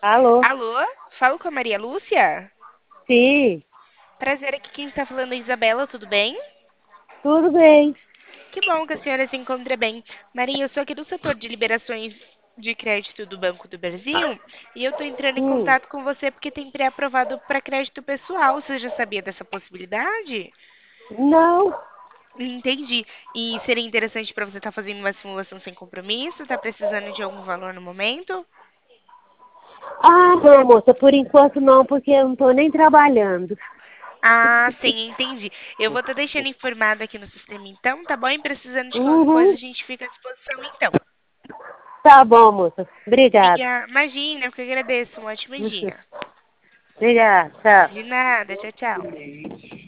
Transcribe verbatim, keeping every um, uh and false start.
Alô? Alô? Falo com a Maria Lúcia? Sim, Prazer, aqui quem está falando é a Isabela, tudo bem? tudo bem. Que bom que a senhora se encontra bem. Maria, eu sou aqui do setor de liberações de crédito do Banco do Brasil e eu estou entrando em Hum, contato com você porque tem pré-aprovado para crédito pessoal. Você já sabia dessa possibilidade? não, Entendi. E seria interessante para você estar fazendo uma simulação sem compromisso? Está precisando de algum valor no momento? ah, não, moça, por enquanto não, porque eu não estou nem trabalhando. Ah, sim, entendi. Eu vou estar deixando informado aqui no sistema então, tá bom? E precisando de qualquer coisa, Uhum, a gente fica à disposição então. tá bom, moça. Obrigada. Obriga- Imagina, eu que agradeço. Um ótimo dia. Obrigada, tchau. De nada, tchau, tchau.